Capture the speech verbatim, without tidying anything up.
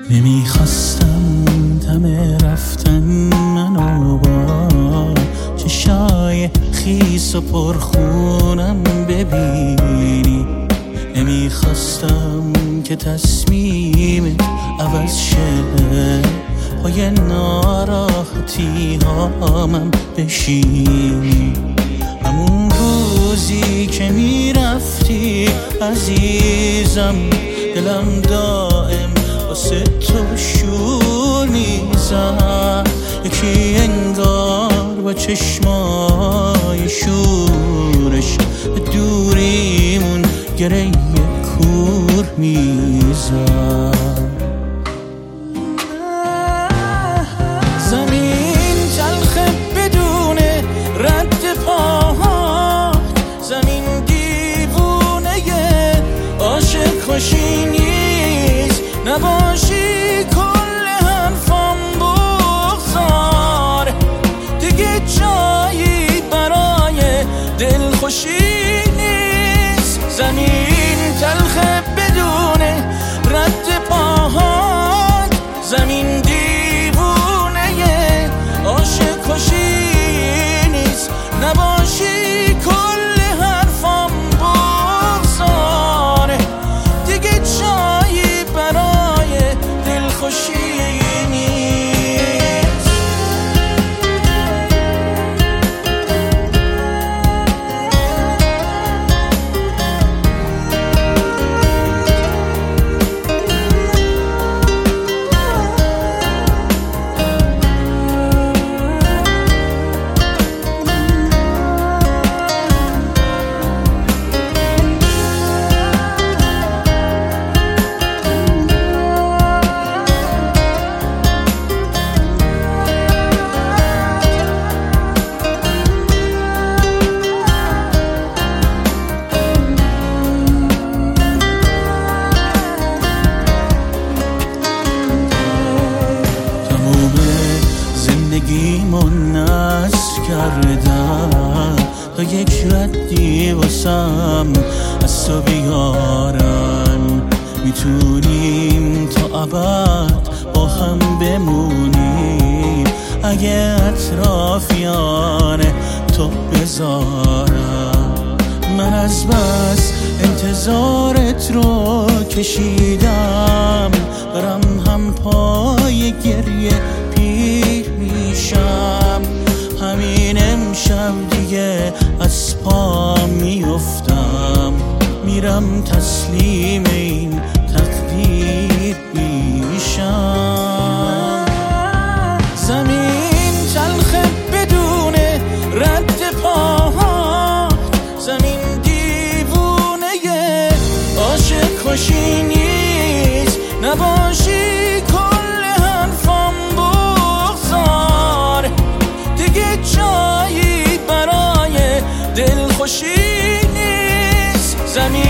نمیخواستم دم رفتن منو با چشای خیس و پرخونم ببینی. نمیخواستم که تصمیمت عوض شه، پای ناراحتی هامم بشینی. همون روزی که میرفتی عزیزم، دلم دائم واسه تو شور میزد. یکی انگار با چشمای شورش به دوریمون گره کور میزد. زمین تلخه بدون رد پاهات، زمین دیوونه عاشق خوشی نیست. نباشی کل حرفم بگذار، دیگه جایی برای دلخوشی نیست. زمین تلخه بدون رد پاهات، زمین دیوونه عاشق خوشی نیست. نباشی کل حرفم بگذار، دیگه جایی برای دلخوشی نیست. زندگیمون نصر کردم تا یک ردی واسم از تو بیارن. میتونیم تا ابد با هم بمونیم اگه اطرافیان تو بذارم. من از بس انتظارت رو کشیدم، برم هم پای گریه پیر میشم. همین امشب دیگه از پا میافتم، میرم تسلیم این تقدیر میشم. زمین تلخه بدون رد پاهات، زمین دیوونه عاشق خوشی نیست. نباشی کل حرفم بگذار، دیگه جایی برای دلخوشی نیست. زمین